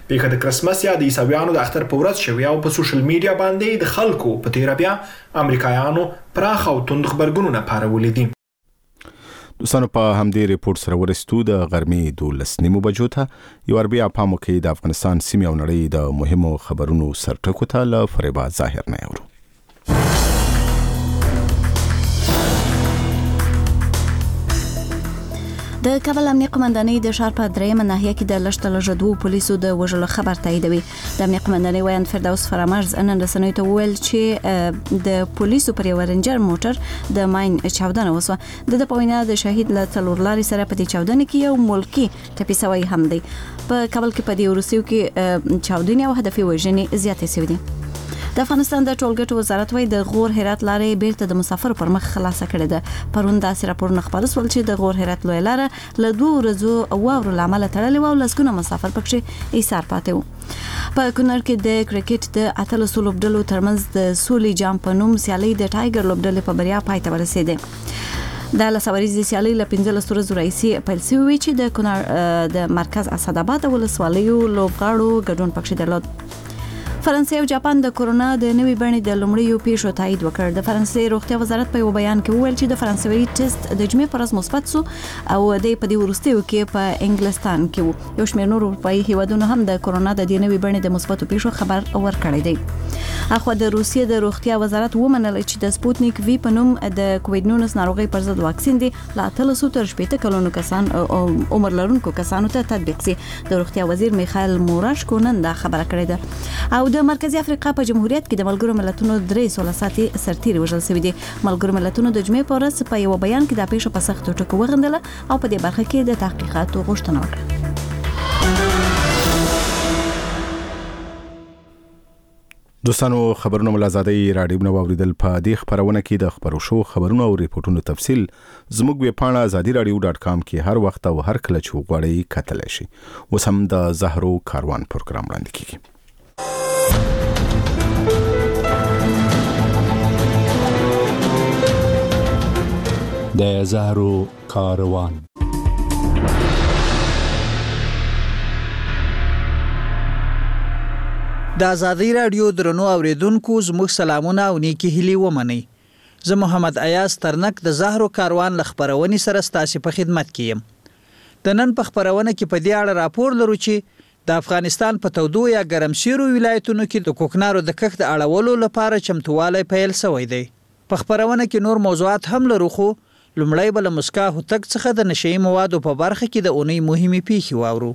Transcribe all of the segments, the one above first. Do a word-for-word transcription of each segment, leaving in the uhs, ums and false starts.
پیښه د کرسمس یا د عیسویانو د اختر په ورځ شوې او په سوشل میډیا باندې د خلکو په تیره بیا امریکایانو پراخ او توند خبرګونونه پارولې دي. دوستانو په همدې ریپورت سره ورسېدو د غرمې دولس نیمو بجو ته. یو بیا په پام کې د افغانستان سیمې او نړۍ د مهمو خبرونو سرټکو ته له فریبا ظاهر نه اورو. د کابل امنیه قومندانۍ د ښار په درېیمه ناحیه کې د لږ تر لږه دوو پولیسو د وژلو خبر تاییدوي. د امنیه قومندانۍ وایند فردوس فرامرز نن رسنیو ته وویل چې د پولیسو پر یو رنجر موټر د ماین چاودنه وسوه. د په وینا د شهید له څلور لارې سره په دې چاودنه کې یو ملکی ټپي سوی هم دی. په کابل کې په دې وروستیو کې چاودنې او هدفي وژنې زیاتې شوې دي. د افغانستان د ټولګټو وزارت وايي د غور هرات لارې بیرته د مسافر پر مخ خلاصه کړې ده. پرون داسې راپورونه خپاره شول چې د غور هرات لوی لاره له دوه ورځو واورو له امله تړلې وه او لسګونه مسافر پکې ایسار پاتې وو. په کونړ کې د کرکټ د اتلسو لوبډلو ترمنځ د سولې جام په نوم سیالي د ټایګر لوبډلې په بریا پای ته ورسېده. د لسوریزې سیالۍ له پنځلس ورځو راهیسې پیل شوې وې چې د کونړ د مرکز اسداباد ولسوالیو لوبغاړو ګډون پکې درلود. فرانسې او جاپان د کورونا د نوې بڼې د لومړیو پیښو تایید وکړ. د فرانسې روغتیا وزارت په یو بیان کې وویل چې د فرانسوي ټیسټ د جمعې پر ورځ مثبت شو او د په دې وروستیو کې په انګلستان کې وو. یو شمېر نور اروپایي هیوادونو هم د کورونا د دې نوې بڼې د مثبتو پیښو خبر ورکړی دی. اخو د روسیې د روغتیا وزارت ومنل چې د سپوتنیک وی په نوم د کووډ نولس ناروغي پر ضد واکسین دی لا اتلسو تر شپږ کلونو کسان عمر لرونکو کسانو ته تطبیق شي. د روغتیا وزیر میخائیل موراشکو نن دا خبره کړې ده. او د مرکزی افریقا په جمهوریت کې د ملګرو ملتونو درې سوله ساتي سرتیري وژل شوي دي. ملګرو ملتونو د جمعې په ورځ په یو بیان کې دا پیښه په سختو ټکو وغندله او په دې برخه کې د تحقیقاتو غوښتنه وکړه. دوستانو خبرونه ملازادي رادیو نو اوریدل. په دې خبرونه کې د خبرو شو خبرونه او ریپورتونو تفصیل زموږ ویب پاڼه ازادي رادیو ډاټ کام کې هر وخت او هر کله چې وغواړئ کتلی شئ. اوس هم د زهرو کاروان پروګرام وړاندې کیږي. د زهرو کاروان. د ازادي رادیو درنو اوریدونکو زموږ سلامونه او نیکی هیلې ومنئ. زه محمد ایاز ترنک د زهرو کاروان لخبرونې سره ستاسو په خدمت کې یم. د نن په خبرونه کې په دې اړه راپور لرو چې د افغانستان په تودو یا ګرم سیرو ولایتونو کې د کوکنارو د کښت اړولو لپاره چمتووالی پیل شوی دی. په خبرونه کې نور موضوعات هم لرو خو لومړی به له مسکا هوتک څخه د نشئی موادو په برخه کې د اونۍ مهمې پیښې واورو.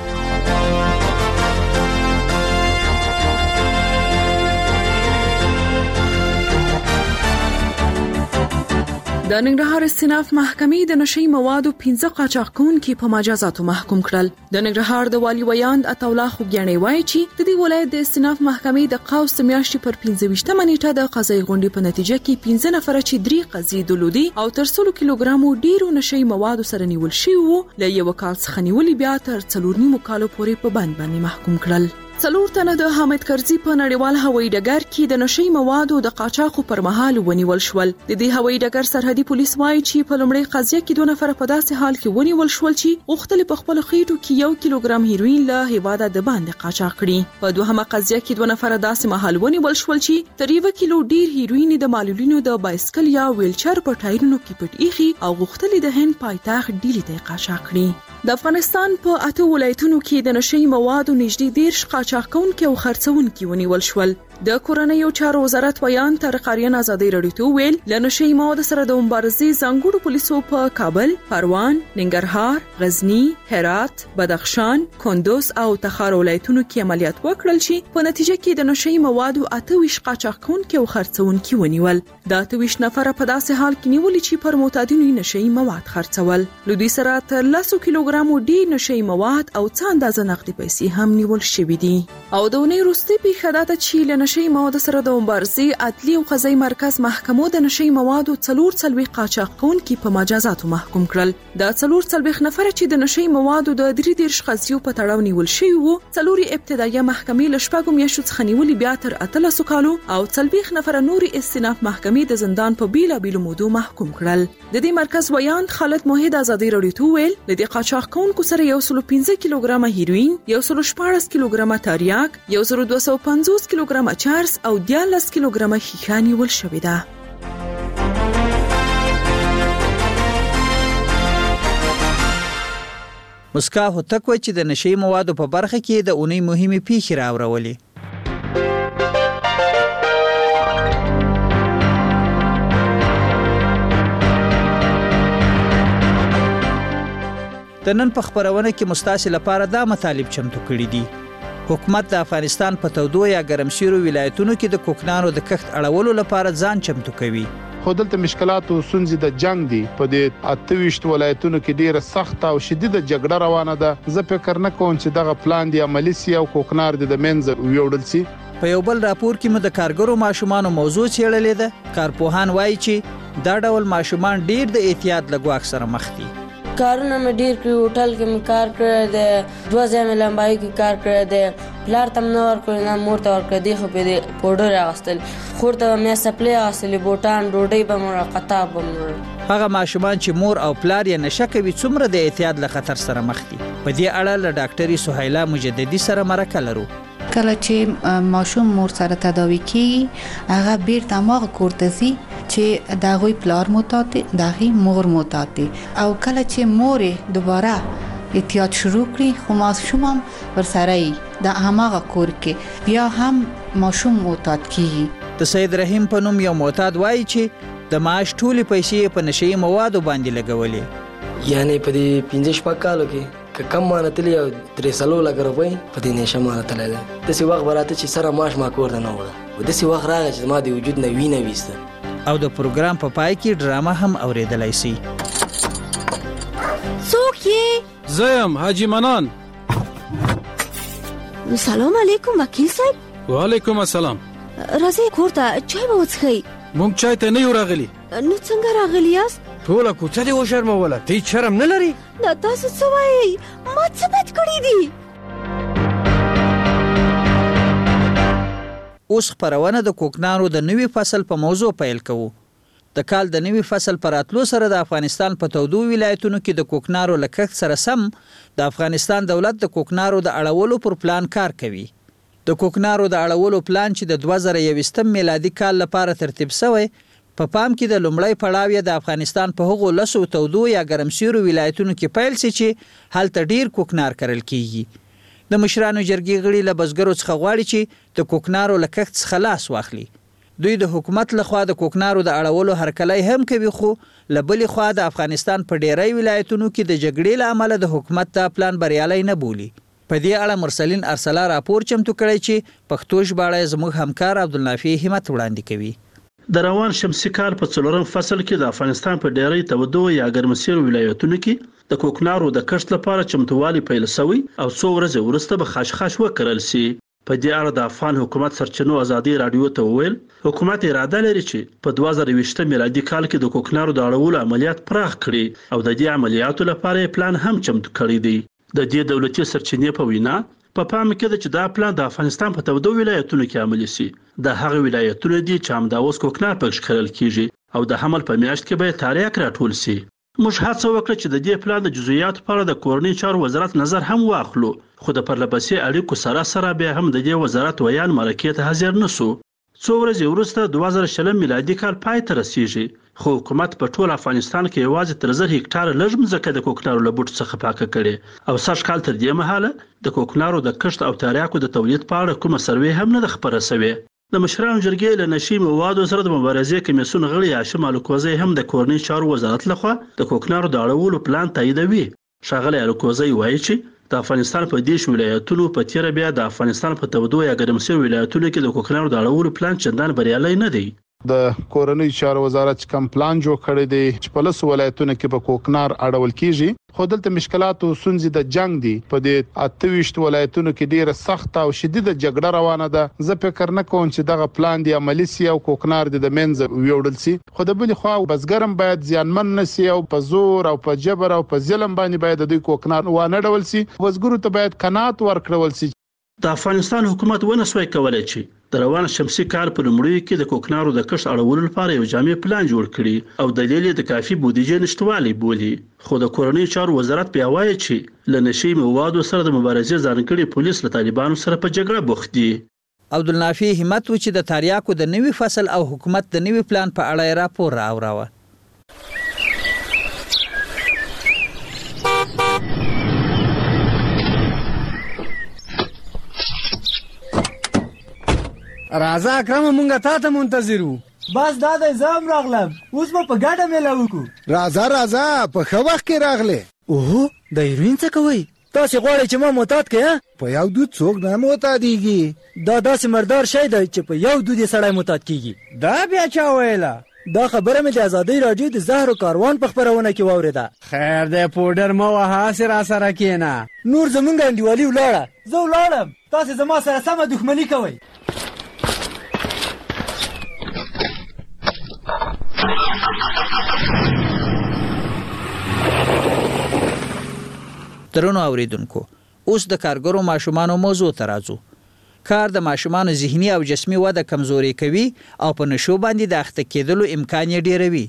د ننګرهار استیناف محکمې د نشئی موادو پنځه قاچاقونکي په مجازاتو محکوم کړل. د ننګرهار د والي ویاند عطاالله خوګیاڼي وایي چې د دې ولایت د استیناف محکمې د قوس میاشتې پر پنځه ویشتمه نیټه د قضایي غونډې په نتیجه کې پنځه نفره چې درې قضیې درلودې او تر سلو کیلوګرامو ډیرو نشئی موادو سره نیول شوي وو له یو کال څخه نیولې بیا تر څلور نیمو کالو پورې په بند باندې محکوم کړل. څلور تنه د حامد کرزي په نړیوال هوایي ډګر کې د نشئی موادو د قاچاقو پر مهال ونیول شول. د دې هوایي ډګر سرحدي پولیس وایي چې په لومړۍ قضیه کې دوه نفره په داسې حال کې ونیول شول چې غوښتل په خپل خېټو کې یو کیلوګرام هیروین له هیواده د باندې قاچاق کړي. په دوهمه قضیه کې دوه نفره داسې مهال ونیول شول چې تر یو کیلو ډیر هیروین د معلولینو د بایسکل یا ویلچر په ټایرونو کې پټ ایخي او غوښتل د هند پایتخت ډیلي ته قاچاق کړي. د افغانستان په اته ولایتونو کې د نشئی موادو نږدې دیرش قاچاقونکي او خرڅونکي ونیول شول. د کورنیو چارو وزارت ویان طارق آریان ازادي رادیو ته ویل له نشئی موادو سره د مبارزې ځانګړو پولیسو په کابل، پروان، ننګرهار، غزنی، هرات، بدخشان، کندوز او تخار ولایتونو کې عملیات وکړل چې په نتیجه کې د نشئی موادو اته ویشت قاچاقونکي او خرڅونکي ونیول. د اته ویشت نفره په داسې حال کې نیول چې پر معتادینو نشئی مواد خرڅول. له دوی سره تر لسو کیلوګرامو ډیر نشئی مواد او څه اندازه نقدي پیسې هم نیول شوې دي. او د اونۍ وروستۍ پیښه دا ده چې له نشي موادو سره د مبارزې عدلي او قضایي مرکز محکمو د نشي موادو څلور څلوېښت قاچاق کوونکي په مجازاتو محکوم کړل. دا څلور څلوېښت نفر چې د نشي موادو د درې دېرش قضیو په تړاو نیول شوي وو، څلور ابتدایي محکمې له شپږو میاشتو څخه نیولي بیا تر اتلسو کالو او څلوېښت نفره نورې استیناف محکمې د زندان په بیلابیلو مودو محکوم کړل. د دې مرکز ویاند خالد موحد ازادي راډیو ته وویل له دې قاچاق کوونکو سره یو سل پنځه کیلوګرامه هیروین، یو سل شپاړس کیلوګرامه تریاک، یو زر دوه سوه پنځوس کیلوګرامه چرس او دیارلس کیلوګرامه ښیښه نیول شوې ده. مسکا هوتک وایي چې د نشي موادو په برخه کې د اونۍ مهمې پیښې راوړولې. د نن په خبرونه کې مستاسې لپاره دا مطالب چمتو کړي دي. حکومت د افغانستان په تودو یا ګرمسیرو ولایتونو کې د کوکنارو د کښت اړولو لپاره ځان چمتو کوي. خو دلته مشکلات او ستونزې د جنگ دي. په دې اته ویشت ولایتونو کې ډیره سخت او شدیده جګړه روانه ده. زه فکر نه کوم چې دغه پلان دی عملی سي او کوکنار د منځ ویوړل سي. په یو بل راپور کې مو د کارګرو ماشومان موضوع څېړلې ده. کارپوهان وایي چې دا ډول ماشومان ډیر د احتیاط له ګواښ سره مخ دي. کارونه مې ډیر کړی، هوټل کې مې کار کړی دی، دوه ځای مې لمبایي کې کار کړی دی، پلار ته مې نه ورکړی نه مور ته ورکړی دی، خو پې دې پوډر اخیستل، خور ته به مې سپلۍ اخیستلې، بوټان ډوډۍ به مې وړه، قطاب به مې وړه. هغه ماشومان چې مور او پلار یې نشه کوي څومره د احتیاط له خطر سره مخ دي. په دې اړه له ډاکټرې سهیلا مجددي سره مرکه لرو. کله چې ماشوم مور سره تداوی کیږي هغه بیرته هغه کور ته ځي چې د هغوی پلار معتاد د هغې مور معتاد دي، او کله چې مور دوباره احتیاط شروع کړي خو ماشوم هم ورسره وي د هماغه کور کې بیا هم ماشوم معتاد کیږي. د سید رحیم په نوم یو معتاد وایي چې د معاش ټولې پیسې په نشي موادو باندې لګولې. یعنی په دې پنځه شپږ کالو کې که کم مانه تللی او درې څلور لکه روپۍ په دې نشه مانه تللی ده. داسې وخت به راته چې سره معاش ما کور ته نه وړه، او داسې وخت راغی چې زما د وجود نه وینه ویسته. او د پروګرام په پای کې ډرامه هم اورېدلی سي. څوک یې؟ زه یم حاجي منان. سلام علیکم وکیل صاحب. وعلیکم السلام. راځئ کور ته چای به وڅښئ. موږ چای ته نه یو راغلي. نو څنګه راغلي یاست؟ ټوله کوڅه دې وشرموله، ته هېڅ شرم نه لرې؟ دا تاسو څه وایئ؟ ما څه بد کړي دي؟ اوس خپرونه د کوکنارو د نوي فصل په موضوع پیل کوو. د کال د نوي فصل پر راتلو سره د افغانستان په تودو ولایتونو کې د کوکنارو له کښت سره سم د افغانستان دولت د کوکنارو د اړولو پر پلان کار کوي. د کوکنارو د اړولو پلان چې د دوه زره یوویشتم میلادي کال لپاره ترتیب شوی، په پا پام کې د لومړی پړاو یې د افغانستان په هغو لسو تودو یا ګرمسیرو ولایتونو کې پیل سي چې هلته ډیر کوکنار کرل کیږي. د مشرانو جرګې غړي له بزګرو څخه غواړي چې د کوکنارو له کښت څخه لاس واخلي. دوی د حکومت لخوا د کوکنارو د اړولو هرکلی هم کوي، خو له بلې خوا د افغانستان په ډیری ولایتونو کې د جګړې له امله د حکومت دا پلان بریالی نه بولي. په دې اړه مرسلین ارسلا راپور چمتو کړی چې پښتو ژباړه زموږ همکار عبدالنافع همت وړاندې کوي. د روان شمسي کال په څلورم فصل کې د افغانستان په ډیری تودو یا ګرمسیرو ولایتونو کې د کوکنارو د کښت لپاره چمتووالی پیل شوی او څو ورځې وروسته به خاشخاش وکرل شي. په دې اړه د افغان حکومت سرچینو ازادي راډیو ته وویل حکومت اراده لري چې په دوه زره یوویشتم میلادي کال کې د کوکنارو د اړولو عملیات پراخ کړي او د دې عملیاتو لپاره پلان هم چمتو کړی دی. د دې دولتي سرچینې په وینا په پام کې ده چې دا پلان د افغانستان په تودو ولایتونو کې عملي شي. د هغه ولایتونو دي چې همدا اوس کوکنار پکې کرل کیږي او د حمل په میاشت کې به تاریخ راټول شي. موږ هڅه وکړه چې د دې پلان د جزئیاتو په اړه د کورنۍ چارو وزارت نظر هم واخلو، خو د پرلپسې اړیکو سره سره بیا هم د دې وزارت ویان مرکې ته حاضر نشو. څو ورځې وروسته دوه زره شلم میلادي کال پای ته رسیږي، خو حکومت په ټول افغانستان کې یوازې تر زر هکټاره لږ مځکه د کوکنارو له بوټو څخه پاکه کړې او سږ کال تر دې مهاله د کوکنارو د کښت او تریاکو د تولید په اړه کومه سروې هم نه ده خپره شوې. د مشرانو جرګې له نشي موادو سره د مبارزې کمیسیون غړي هاشم الکوزی هم د کورنۍ چارو وزارت لخوا د کوکنارو د اړولو پلان تاییدوي. ښاغلی الکوزی وایي چې د افغانستان په دیش ولایتونو په تیره بیا د افغانستان په تودو یا ګرمسیرو ولایتونو کې د کوکنارو د اړولو پلان چندان بریالی نه دی. د کورنۍ چارو وزارت کم پلان جوړ کړی دی چې په لس ولایتونو کې به کوکنار اړول کیږي. خو دلته مشکلات او ستونزې د جنگ دي. په دې اته ویشت ولایتونو کې ډیره سخت او شدیده جګړه روانه ده. زه فکر نه کوم چې دغه پلان دی عملی سي او کوکنار د منځ ویوړل سي. خو د بل خو بزګرم باید ځانمن نسی او په زور او په جبر او په ظلم باندې باید د کوکنار وانه ډول سي. بزګرو ته باید قناعت ورکړول سي. د افغانستان حکومت ونسوي کولای چې د روان شمسي کال په لومړیو کې د کوکنارو د کښت اړولو لپاره یو جامع پلان جوړ کړي او دلیل یې د کافي بودیجې نشټوالي بولي. خو د کورنۍ چارو وزارت بیا وایي چې له نشي موادو سره د مبارزې ځانګړي پولیس له طالبانو سره په جګړه بوخت دي. عبدالنافي همت و چې د تاریاکو د نوي فصل او حکومت د نوي پلان په اړه راپور راوړاوه. راځه اکرم مونږه تا ته منتظر وو. بس دا د زام راغلم اوس په ګډه مېله وکړو. راځه راځه په ښه وخت کې راغله. اوه د هیروین څه کوي؟ تاسو غواړئ چې ما معتاد کړئ؟ په یو دود څوک نه معتادیږي. دا داسې مردار شی دی چې په یو دود یې سړی معتاد کیږي. دا بیا چا ویله؟ دا خبره مې د ازادۍ راډیو د زهرو کاروان په خپرونه کې واورېده. خیر دی پوډر مه وهه هسې را سره کښېنه. نور زمونږ انډیوالي ولاړه. زه ولاړم تاسې زما سره سمه دښمني کوئ. درنو اوریدونکو اوس د کارګرو ماشومانو موضوع ته راځو. کار د ماشومانو ذهني او جسمي وده کمزوري کوي او په نشو باندې د اخته کېدلو امکان یې ډیروي.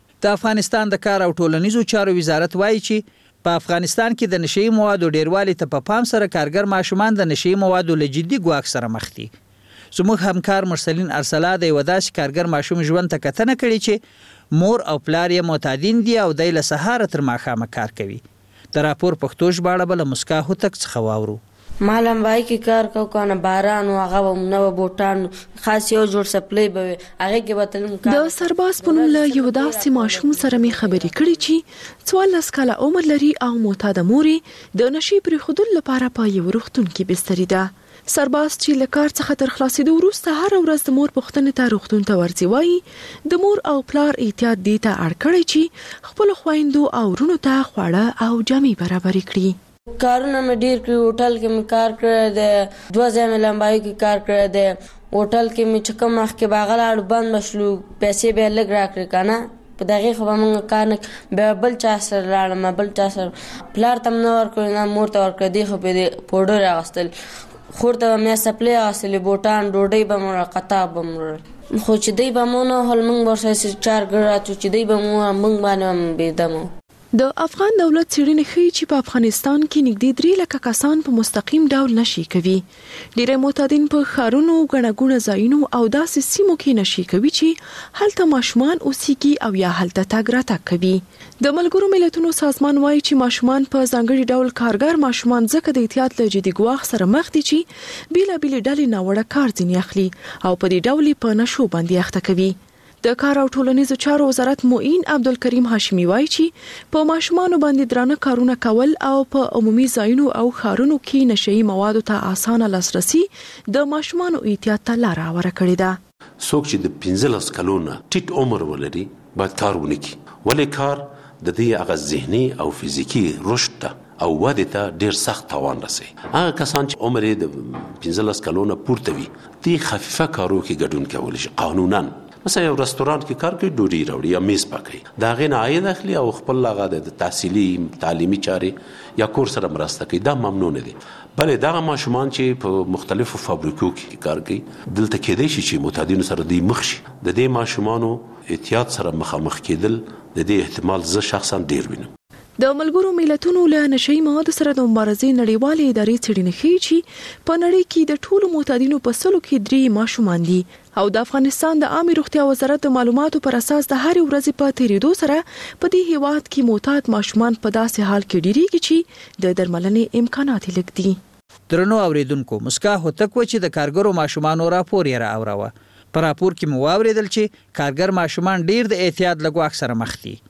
د افغانستان د کار او ټولنیزو چارو وزارت وایي چې په افغانستان کې د نشي موادو ډیروالي ته په پام سره کارګر ماشومان د نشي موادو له جدي ګواښ سره مخ دي. زموږ همکار مرسلین ارسلا د یو داسې کارګر ماشوم ژوند ته کتنه کړې چې مور او پلار یې معتادین دي او د له سهار تر ماښامه کار کوي. د راپور پښتو ژباړه بل مسکا هوتک څخه واورو. مالم وای کی کار کو کنه باران او هغه نو بوټان خاص یو جوړ سپلای به هغه کې وتل. د سرباز په نوم له یو داسې ماشوم سره می خبرې کړې چې څوارلس کاله عمر لري او معتاده موري د نشي پر خودل لپاره په یو روغتون کې بستری ده. سرباز چې له کار څخه تر خلاصېدو وروسته هر ورځ د مور پوښتنې ته روغتون ته ورځي. وایي د مور او پلار احتیاط دې ته اړ کړی چې خپل خویندو او ورونو ته خواړه او جامې برابرې کړي. کارونه مې ډیر کړی. هوټل کې مې کار کړی دی. دوه ځای مې لمبایو کې کار کړی دی. هوټل کې مې چې کوم وخت کې باغلاړو بند مشلو پیسې به لږ راکړي کنه په دغه خو موږ کار نه به بل چا سره لاړم بل چا سره پلار تم نه ورکړ نه مور ته ورکړ دی خو په پوډر راغستل. خورته مې سپلې اصلي بوټان ډوډۍ به مور قطا به مور خو چې دی به مونږ هل موږ ورسې چار ګراتو چې دی به مونږ موږ باندې بيدمو. د افغان دولت څېړنې ښیي چې په افغانستان کې نږدې درې لکه کسان په مستقیم ډول نشي کوي. ډېری معتادین په ښارونو ګڼه ګوڼه ځایونو او داسې سیمو کې نشي کوي چې هلته ماشومان اوسېږي او یا هلته تګ راتګ کوي. د ملګرو ملتونو سازمان وایي چې ماشومان په ځانګړي ډول کارګر ماشومان ځکه د احتیاط له جدي ګواښ سره مخ دي چې بېلابېلې ډلې ناوړه کار ځینې اخلي او په دې ډول په نشو باندې اخته کوي. د کار او ټولنیزو چارو وزارت معین عبدالکریم هاشمی وایي چې په ماشومانو باندې درانه کارونه کول او په عمومي ځایونو او ښارونو کې نشئی موادو ته اسانه لاسرسي د ماشومانو احتیاط ته لاره هواره کړې ده. څوک چې د پنځلس کلونو ټیټ عمر ولري باید کار ونه کړي. ولې کار د دې هغه ذهني او فزیکي رشد ته او وده ته ډیر سخت تاوان رسوي. هغه کسان چې عمر یې د پنځلس کلونو پورته وي دې خفیفه کارو کې ګډون کولی شي قانونا. مثلا یو رستوران کې کار کوي ډوډۍ راوړي یا میز پاکوي دا غي نه عاید اخلي او خپل هغه د تحصیلي تعلیمي چارې یا کور سره مرسته کوي دا ممنوع نه دي. بلې دا ماشومان چې په مختلفو فابریکو کې کار کوي دلته کېدای شي چې معتادینو سره دی مخ شي. د دې ماشومانو احتیاط سره مخامخ کېدل د دې احتمال زه شخصا ډیر وینم. د ملګرو ملتونو له نشئی موادو سره د مبارزې نړیوالې ادارې څېړنې ښیي چې په نړۍ کې د ټولو معتادینو په سلو کې درې ماشومان دي او د افغانستان د عامه روغتیا وزارت د معلوماتو پر اساس د هر ورځې په تیریدو سره په دې هیواد کې معتاد ماشومان په داسې حال کې ډیریږي چې د درملنې امکانات لږ دي. درنو اوریدونکو مسکا هوتک و چې د کارګرو ماشومانو راپور یې راوړاوه. په راپور کې مو واورېدل چې کارګر ماشومان ډیر د احتیاط له ګواښ سره مخ دي.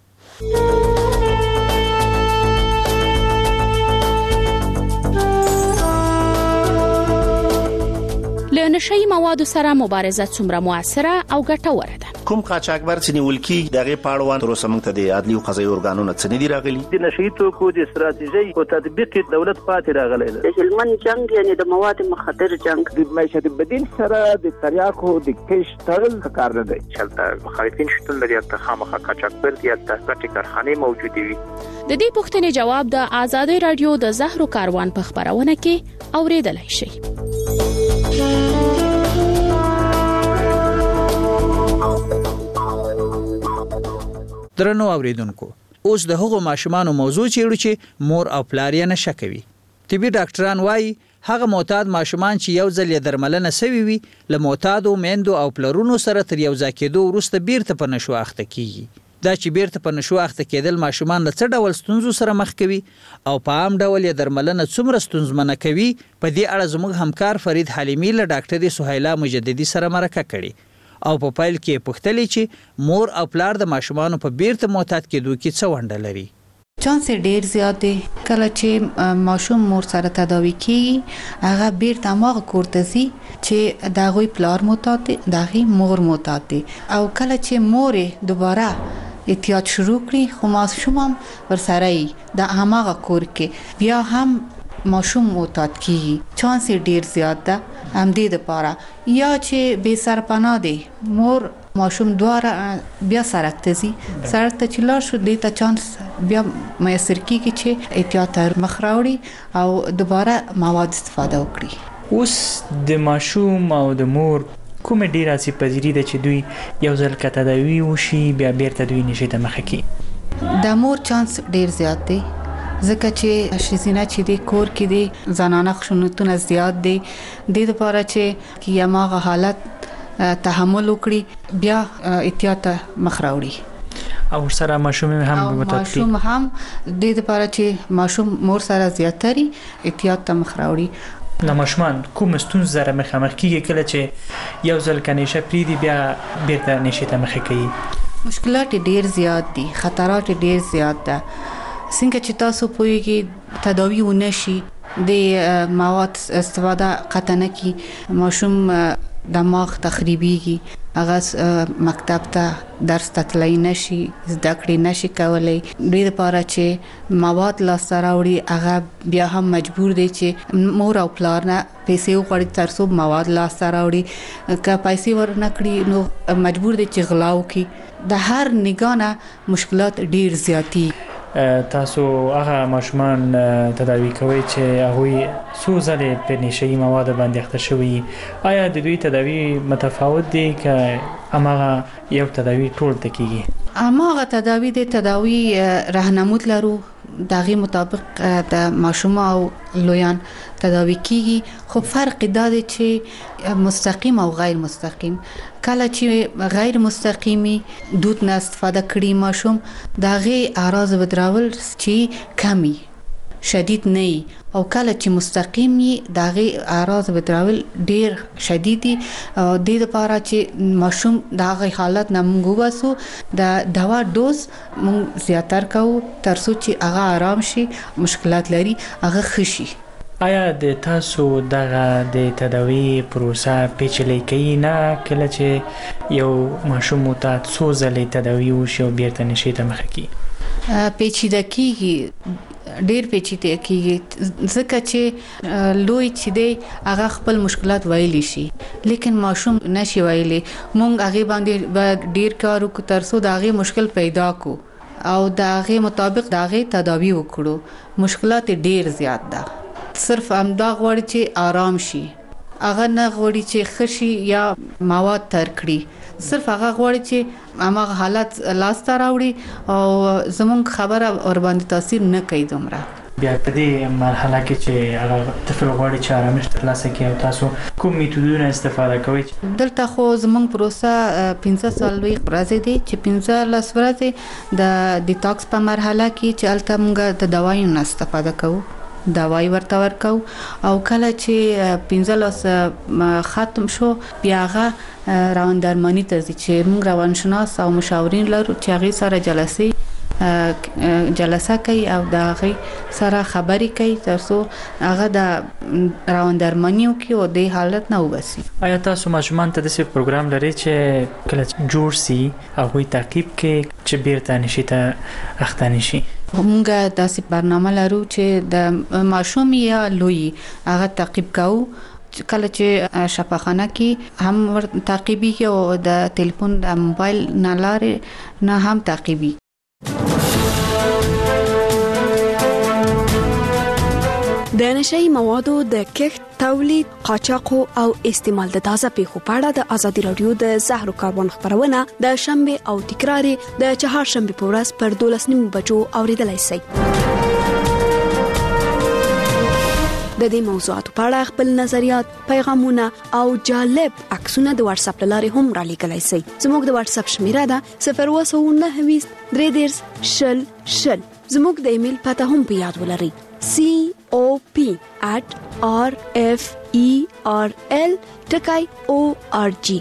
له نشئی موادو سره مبارزه څومره موثره او ګټوره ده. کوم قاچاقبر چې نیول کیږي دغه پاړوان تر اوسه موږ ته د عدلي او قضایي ارګانونو څخه نه دی راغلي. د نشئی توکو د استراتیژي او تطبیق دولت پاتې راغلی دی. د هلمند جنگ یعنی د مواد مخدر جنگ د معیشت بدیل سره د تریاکو د کش تړل کار نه دی. چلته مخالفین شتون لري ته خامخا قاچاقبر دي ته غټي کارخانه موجود وي. د دې پوښتنې جواب د آزادۍ رادیو د زهرو کاروان په خبرونه کې اوریدلای شئ. درنو اوریدونکو، اوس د هغو ماشومانو موضوع چیرې چې مور او پلار یې نشه کوي. طبي ډاکټران وایي هغه معتاد ماشومان چې یو ځل یې درملنه سوي وي له معتادو میندو او پلرونو سره تر یو ځای کېدو وروسته بیرته په نشو اخته کیږي. دا چې بیرته په نشو اخته کېدل ماشومان له څه ډول ستونزو سره مخ کوي او په عام ډول یې درملنه څومره ستونزمنه کوي، په دې اړه زموږ همکار فرید حلیمی له ډاکټرې سهیلا مجددي سره مرکه کړې او په پایل کې پوښتلې چې مور او پلار د ماشومانو په بیرته معتاد کېدو کې څه ونډه لري. چانس ډیر زیات دی. کله چې ماشوم مور سره تداوی کیږي هغه بیرته ماغه کوړته سي چې دا غوي پلار معتاد دی، دا غي مور معتاد دی، او کله چې مور دوباره احتیاط شروع کړي خو ماشوم هم ورسره ای د هغه کور کې بیا هم ماشوم معتاد کیږي. چانس ډیر زیات ده. هم دې د پاره یا چې بے سرپناه دی مور ماشوم دواره بیا سړک ته ځي، سړک ته چې لاړ شو دې ته چانس بیا میسر کیږي چې احتیاط مخ راوړي او دوباره مواد استفاده وکړي. اوس د ماشوم او د مور کوم ډیر اسی پذیری ده چې دوی یو ځل کته دوی وشي بیا بیرته دوی نشي ته مخ کی. د مور چانس ډیر زیات دی ځکه چې شیزینه چې د کور کې دی زنانه خشونتونه زیات دی. د لپاره چې کی یماغه حالت تحمل وکړي بیا احتیاط مخ راوړي او سره ماشوم هم متوقع ماشوم هم د لپاره چې ماشوم مور سره زیاتري احتیاط ته مخ راوړي. نو ماشومان کوم ستونزې سره مخامخ کیږي کله چې یو ځل کنيشه پریدي بیا بیرته نشي ته مخ کوي؟ مشکلات ډیر زیات دي، خطرات ډیر زیات ده. څنګه چې تاسو پوهیږئ تداوی ونشي د مواد استفاده قطع نه کی ماشوم دماغ تخریبیږي، هغه مکتب ته درس ته تللی نشي، زده کړې نشي کولای. ډېر لپاره چې مواد لاسته راوړي هغه بیا هم مجبور دی چې مور او پلار نه پیسې وغواړي تر څو مواد لاسته راوړي. که پیسې ورنه کړي نو مجبور دی چې غلا وکړي. د هر نگاه مشکلات ډېر زیاتی. تاسو هغه ماشومان تداوی کوي چې هغه څو ځله په نشئی مواد باندې اخته شوی، آیا د دوی تداوی متفاوت دي که اماغه یو تداوی ټول تکیږي؟ اماغه تداوی د تداوی راهنمود لرو، دغه مطابق د ماشوم او لویان تداوی کیږي. خو فرق دا دی چې مستقیم او غیر مستقیم. کله چې غیر مستقیمی دود نه استفاده کړي ماشوم دغه اعراض بدراول چې کمی شدید نه او کله چې مستقیمی دغه اعراض بدراول ډیر شدیدي او د دې لپاره چې ماشوم دغه حالت نه موږ واسو د دوا ډوز موږ زیاتر کوو تر څو چې هغه آرام شي، مشکلات لري هغه خشي. آیا د تاسو دغه د تداوی پروسه پیچلې کوي نه کله چې یو ماشوم ته څو ځلې تداوی وشي او بیرته نشي ته مخ کی؟ پیچیده کیږي، ډیر پیچیده کیږي ځکه چې لوی چې دی هغه خپل مشکلات وایلی شي لیکن ماشوم نشي وایلی. مونږ هغه باندې ډیر کار وکړو تر څو دا هغه مشکل پیدا کو او دا هغه مطابق دا هغه تداوی وکړو. مشکلات ډیر زیات ده. صرف امدا غوړي چې آرام شي، هغه نه غوړي چې خشي یا مواد تر کړي، صرف هغه غوړي چې هغه حالت لاس ته راوړي او زمونږ خبره ور باندې تاثیر نه کوي دومره. بیا په دې مرحله کې چې هغه طفل غوړي چې آرامش ترلاسه کوي او تاسو کوم میتودونه استفاده کوئ؟ دلته خو زمونږ پروسه پنځه څلوېښت ورځې دی چې پنځه لس ورځې د ډیټاکس په مرحله کې چې الته موږ د دوايو نه استفاده کوو، دوايي ورته ورکو او کله چې پنځه ختم شو بیا هغه روان درمانی ته ځي چې موږ روانشناس او مشاورین لرو چې هغه سره جلسې جلسه کوي او د هغه سره خبرې کوي ترڅو هغه د راوندرمنیو کې او د حالت نه وبسي. آیا تاسو ماشومان ته داسې پروګرام لري چې کله جوړ سي هغوی تعقیب کې چې بیرته نشي ته اخته نشي؟ موږ داسې برنامه لرو چې د ماشوم یا لوی هغه تعقیب کوو. کله چې شفاخانه کې هم تعقیبي او د ټلیفون د موبایل نه لارې نه هم تعقیبي. د نشئی موادو د کښت، تولید، قاچاق او استعمال د تازه پیښو په اړه د ازادي رادیو د زهرو کاروان خبرونه د شنبه او تکرار د چهارشنبه په ورځ پر دولس نیمو بجو اوریدلای شئ. د دې موضوعاتو په اړه خپل نظریات، پیغامونه او جالب عکسونه د واتس اپ لارې هم را لیږلای شئ. زموږ د واتس اپ شمیره ده صفر اووه سوه نهه ویشت درې دېرش شل شل. زموږ د ایمیل پته هم په یاد ولرئ: سی او پی at r f e r l ټکی او ار جی.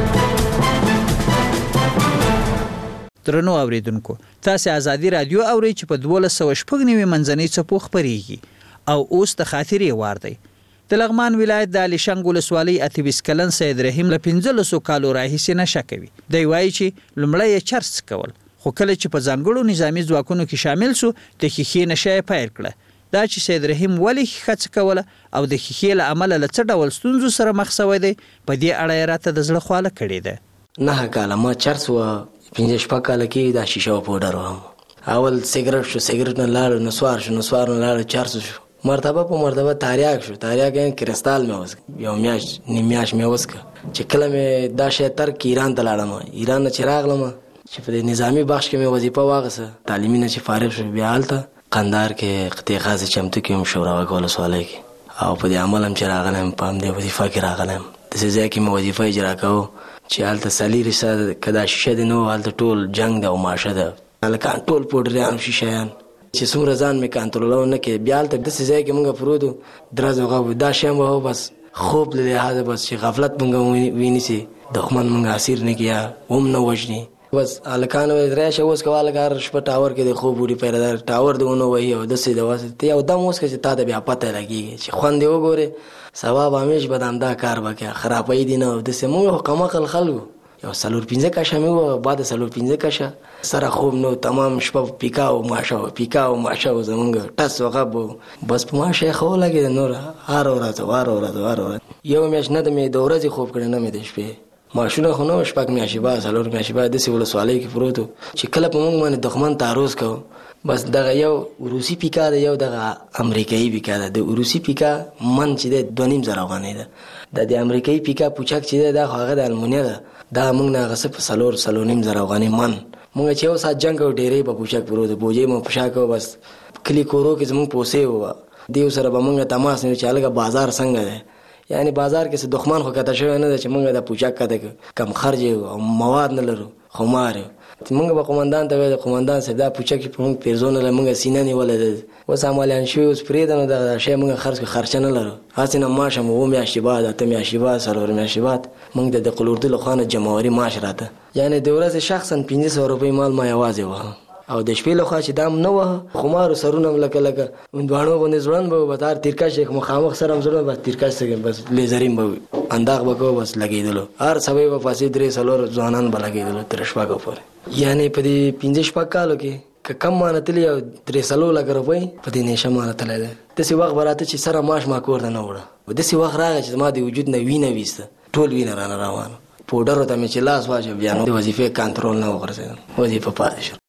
درنو اوریدونکو، تاسو ازادي رادیو اورئ چې په دولس سوه شپږ نوي منځنۍ څپو خپرېږي او اوس د خاطرې وار دی. د لغمان ولایت د علي شنګ ولسوالۍ اته ویشت کلن سید رحیم له پنځلسو کالو راهیسې نشه کوي. دی وایي چې لومړی یې چرس کول، خو کله چې په ځانګړو نظامي ځواکونو کې شامل سو د ښیښې نشه یې پیل کړه. دا چې سید رحیم ولې ښیښه کوله او د ښیښې له امله له څه ډول ستونزو سره مخ شوی دی، په دې اړه یې راته د زړه خواله کړې ده. نه کاله ما چرس و، پنځه شپږ کاله کې دا شیشه و پوډر و. اول سیګریټ شو، سیګریټ نه لاړ، نسوار شو، نسوار نه لاړ، چرس شو. مرتبه په مرتبه تاریاک شو، تاریاک یې کرستال مې وسک، یو میاش نیم میاش مې وسک. چې کله مې دا شی تر کې ایران ته لاړم، ایران نه چې راغلم چې په نظامی بخش کې مې وظیفه واغسه، تعلیمي نه چې فارغ شو، بیا هلته قندهار کې قطعه خاص چمتو کې هم شورا ولسوالۍ کې او په دې عمل هم چې راغلم، په همدې وظیفه کې راغلم. داسې ځای کې مې وظیفه اجرا کوو چې هلته څلېرې ساعته که دا شیشه دې نه و، هلته ټول جنګ ده او ماشه ده، هلکان ټول پوډریان او شیشهیان چې څومره ځان مې کنټرولو نه کې. بیا هلته داسې ځای کې مونږ پروت وو، درز او غو دا شی به و، بس خوب له لحاظه بس چې غفلت مونږ وینیسي، دښمن مونږ اسیر نه کیا هم نه وژني. بس هلکان وایي راشه اوس که هلکه شپه ټاور کې د خوب وړي پیردار ټاور دې ونه وهي او داسې داسې ته یو دم اوس که چې تا ته بیا پته لګېږي چې خوند دې وګورې، سبا به همیش به د همدا کار به کوې، خرابوي دي نه. داسې مونږ خو کمعقل خلکو، یو څلور پنځه کشه مې وه، بعد څلور پنځه کشه سره خوب نو، تمام شپه پیکا او ماشه وه، پیکا او ماشه وه زمونږ، ټس و غب و، بس په ماشه یې ښه ولګېده. نور هر ورځ هر ورځ هر ورځ یو میاشت نه د مې د ورځې خوب کړی، نه مې د شپې. ماشونه خو نه و، شپږ میاشتې بعد څلور میاشتې بعد داسې ولسوالۍ کې پروت و چې کله په موږ باندې دښمن تعرض کوو، بس دغه یو روسي پیکا ده، یو دغه امریکایي پیکا ده. د روسي پیکا من چې دی دوه نیم زره افغانۍ ده، د د امریکایي پیکا پوچک چې دی دا خو هغه د المونیا ده، دا موږ نه هغه څه په څلور څلور نیم زره افغانۍ من. موږ چې یو ساعت جنګ کوو ډېرې به پوچک پروت، بوجۍ مو په شا کوو، بس کلي کورو کې زموږ پوسې وه، دیو سره به موږ تماس نه چې هلکه بازار څنګه دی، یعنی بازار کې څه دښمن خو کته شوی نه ده چې موږ د پوچک کته کم خرج او مواد نه لرو، خمار یو. موږ به قومندان ته وایو قومندان صاحب دا پوچک په موږ پیرزونه له موږ سینه نیولې ده، اوس عملیان شوي، اوس پرېږده نو دغه شی موږ خرڅ کړو، خرچه نه لرو. هسې نه معاش هم اووه میاشتې بعد، اته میاشتې بعد، څلور میاشتې بعد موږ د د قلوردو له خوا نه جمعواري معاش راته، یعنی د ورځې شخصا پنځه سوه روپۍ مال ما یوازې وه. او د شپې له خوا چې دام نه وه، خمارو سرونه هم لکه لکه هندواڼو باندې زړن به به هر تیرکش مخامخ سره هم زړن بس تیرکش سکه بس لیزرین به انداغ به کوو، بس لګېدلو هر سبی به پاسې درې څلور ځوانان به لګېدلو تر شپږو پورې. یعنې په دې پنځه شپږ کالو کې که کم مانه تلي او درې څلور لکه روپۍ په دې نیشه مانه تللی دی. داسې وخت به راته چې سره معاش ما کور ته نه وړه، داسې وخت راغی چې زما د وجود نه وینه ویسته، ټول وینه رانه روانه، پوډرو ته مې چې لاس واچو بیا نو د وظیفې کنټرول نه وغورځېدم، وظیفه پاتې شوه.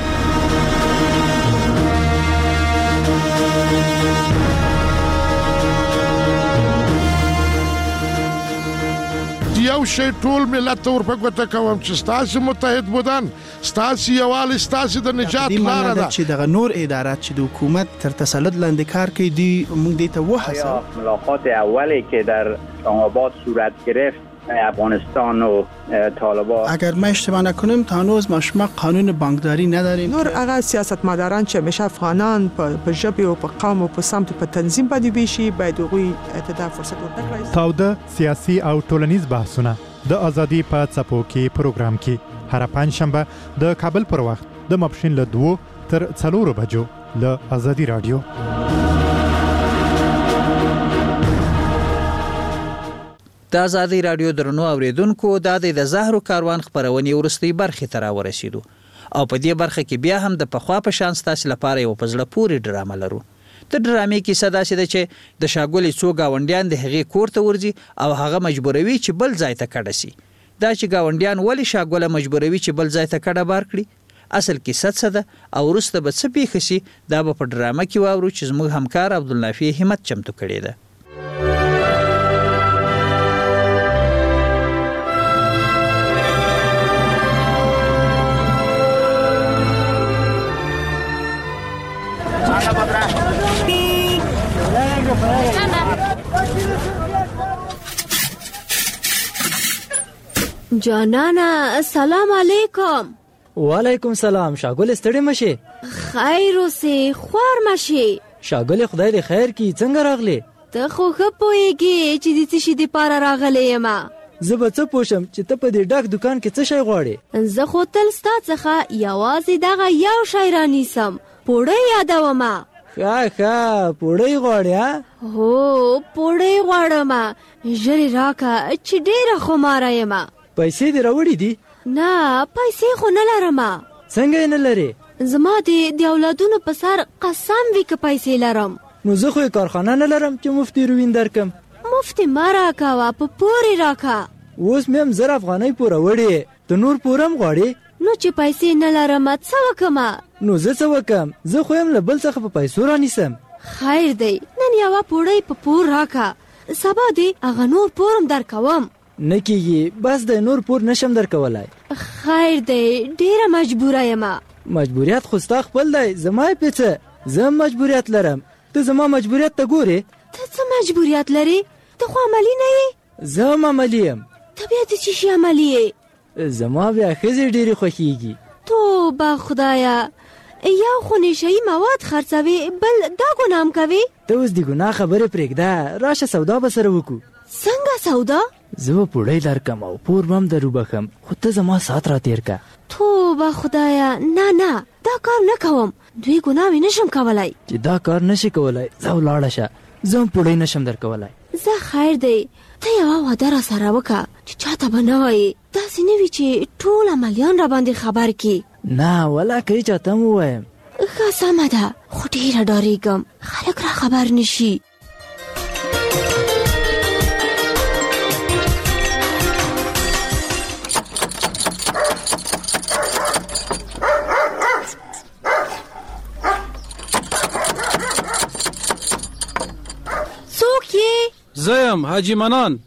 یو شی ټول ملت ته ورپګوته کوم چې ستاسې متحد بودن، ستاسې یووالی ستاسې د نجات لاره ده. چې دغه نور ادارات چې د حکومت تر تسلط لاندې کار کوي دی موږ دې ته وهڅوو. ملاقات اولی که در اسلام‌آباد صورت گرفت افغانستان و طالبان، اگر ما اشتباه نکنیم تا هنوز ما شما قانون بانکداری نداریم. نور هغه سیاستمداران چې همیشه افغانان په ژبه او په قوم او په سمت په تنظیم باندې ویشي باید هغوی ته دا فرصت ورکړي. تاوده سیاسي او ټولنیز بحثونه د ازادي په څپو کې پروګرام کې هر پنځشنبه د کابل پر وخت د ماپښین له دوو تر څلورو بجو له ازادي رادیو. د ازادي رادیو درنو اوریدونکو دا د زهرو کاروان خبرونې ورستۍ برخې ته راورسېدو او په دې برخه کې بیا هم د پخوا په شان ستاسو لپاره یو په زړه پورې ډرامه لرو. د ډرامې کیسه داسې ده چې د شاګولې څو ګاونډیان د هغې کور ته ورځي او هغه مجبوروي چې بل ځای ته کډه شي. دا چې ګاونډیان ولې شاګوله مجبوروي چې بل ځای ته کډه بار کړي، اصل کیسه څه ده او وروسته به څه پیښه شي، دا به په ډرامه کې واورو چې زموږ همکار عبدالنافع همت چمتو کړې ده. جانانا سلام علیکم. وعلیکم سلام. شاګل ستړي مشه؟ خیر اوسې، خوار مشه. شاګل خدای دې خیر کی، څنګه راغلی؟ ته خو ښه پوهېږې چې د څه شي دپاره راغلی یم. زه به څه پوښم چې ته په دې ډک دوکان کې څه شی غواړې؟ زه خو تل ستا څخه یوازې دغه یو شی رانیسم، پوړۍ یادومه. ښه ښه پوړۍ غواړې؟ هو پوړۍ غواړم، ژر یې راکه چې ډېره خماره یم. پیسې دې راوړې دي؟ نه پیسې خو نه لرم. څنګه یې نه لرې؟ زما د اولادونو په سر قسم وي که پیسې لرم. نو زه خو یې کارخانه نه لرم چې مفت هیروین درکم. مفت مه راکوه، په پور یې راکه. اوس مې هم زر افغانۍ پوره وړې، ته نور پور هم غواړې؟ نو چې پیسې نه لرم څه وکمه؟ نو زه څه وکم؟ زه خو یم له بل څخه په پیسو رانیسم. خیر دی، نن یوه پوړۍ په پور راکه، سبا دې هغه نور پور هم درکوم. نه کېږي، بس د نور پور نشم درکولی. خیر دی، ډېره مجبوره یم. مجبوریت خو ستا خپل دی، زما یې پیڅه، زه هم مجبوریت لرم. ته زما مجبوریت ته ګورې؟ ته څه مجبوریت لرې؟ ته خو عملي نه یې. زه هم عملي یم. ته بیا د څه شي عملي یې؟ زما بیا ښځې ډېرې خوښېږي. توبه خدایه، یو خو نشهیي مواد خرڅوي، بل دا ګناه هم کوي. ته اوس د ګناه خبرې پرېږده، راشه سودا به سره وکړو. څنګه سودا؟ زه به پوړۍ درکم او پور به هم در وبخم، خو ته زما سات را تېر که. توبه خدایه، نه نه دا کار نه کوم، دوی ګناوې نشم کولی. چې دا کار نشي کولی ځه ولاړه شه، زه هم پوړۍ نشم در کولی. زه خیر دی، ته یوه واده را سره وکړه چې چاته به نه وایې، داسې نه وي چې ټول عملیان را باندې خبر کړي. نه ولا که یې چاته هم ووایم. ښه سمه ده، خو ډېره ډارېږم خلک را خبر نشي. زیم حاجی منان.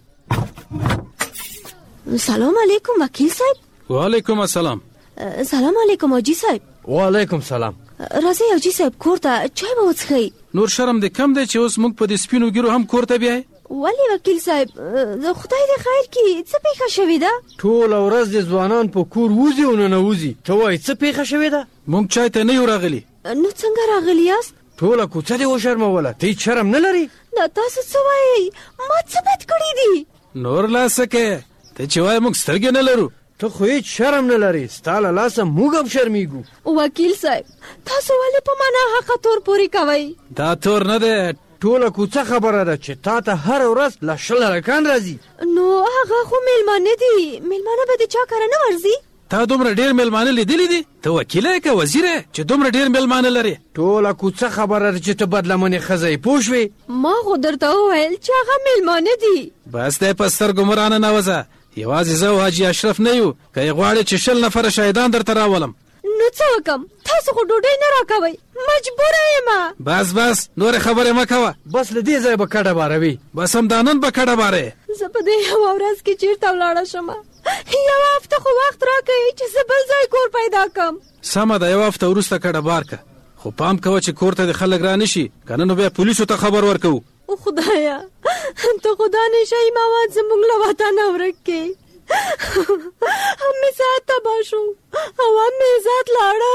سلام علیکم وکیل صاحب. وعلیکم السلام. سلام علیکم حاجی صاحب. وعلیکم سلام. راځئ حاجی صاحب کور ته چای به وڅښئ. نور شرم دې کم دی چې اوس موږ په دې سپینو ګیرو هم کور ته بیایې؟ ولې وکیل صاحب، خدای دې خیر کړي، څه پیښه شوې ده؟ ټوله ورځ د ځوانان په کور وځي او ننوځي، ته وایې څه پیښه شوې ده؟ موږ چای ته نه یو راغلي. نو څنګه راغلي یاست؟ ټوله کوڅه دې وشرموله، ته هېڅ شرم نه لرې؟ دا تاسو څه وایئ؟ ما څه بد کړي دي؟ نور لا څه کوې؟ ته چې وایې موږ سترګې نه لرو. ته خو هېڅ شرم نه لرې، ستا له لاسه موږ هم شرمېږو. وکیل صاحب تاسو ولې په ما ناحقه تور پورې کوئ؟ دا تور نه دی، ټوله کوڅه خبره ده چې تا ته هره ورځ له شل هلکان راځي. نو هغه خو میلمانه دي، میلمانه به د چا کره نه ورځي؟ تا دومره ډېر میلمانه لیدلي دي؟ ته وکیل یې که وزیر یې چې دومره ډېر میلمانه لرې؟ ټوله کوڅه خبره ده چې ته بدلمنې ښځه یې، پوه شوې؟ ما خو درته وویل چې هغه میلمانه دي. بس دی په سترګو مه رانه نوځه، یوازې زه او حاجي اشرف نه یو، که یې غواړې چې شل نفره شهیدان درته راولم. نو څه وکم؟ تاسو خو ډوډۍ نه راکوئ، مجبوره یم. بس بس نورې خبرې مه کوه، بس له دې ځایه به کډه باروي. بس همدا نن به کډه بارې. زه په دې یوه ورځ کې چېرته ولاړه شمه؟ یوه هفته خو وخت راکوئ چې زه بل ځای کور پیدا کړم. سمه ده، یوه هفته وروسته کډه بار که، خو پام کوه چې کور ته د خلک را نشي، که نه نو بیا پولیسو ته خبر ورکوو. خدایه ته خدا نشهیي مواد زموږ له وطنه ورک کړې. هم مې ساعت تباه شو او هم مې عزت لاړه.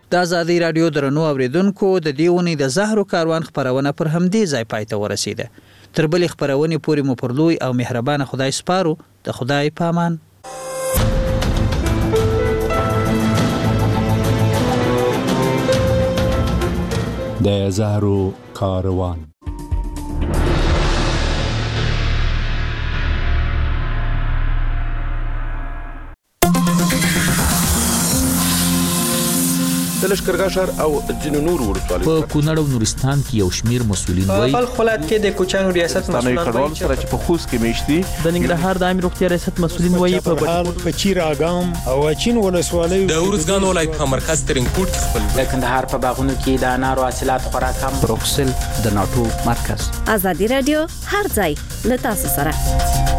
د ازادي رادیو درنو اوریدونکو د دې ونې د زهرو کاروان خبرونه پر همدې ځای پای ته ورسیده. تر بلې خبرونې پورې مو پر لوی او مهربان خدای سپارو. د خدای پامان. د زهرو کاروان. د لښکرګاه ښار او ځینو نورو ولسوالیو په کونړ او نورستان کې یو شمیر مسؤلین وایي په بلخ ولایت کې د کوچیانو ریاست مسؤلین وایي سره چې په خوست کې میشتي د ننګرهار د عامه روغتیا ریاست مسؤلین وایي په بټکوټ په چیر اګام او اچین ولسوالیو د ورزګان ولایت په مرکز ترنګوټ کې خپل د کندهار په باغونو کې د انارو حاصلات خورا کم. بروکسل د ناټو مرکز. ازادي رادیو هر ځای له تاسو سره.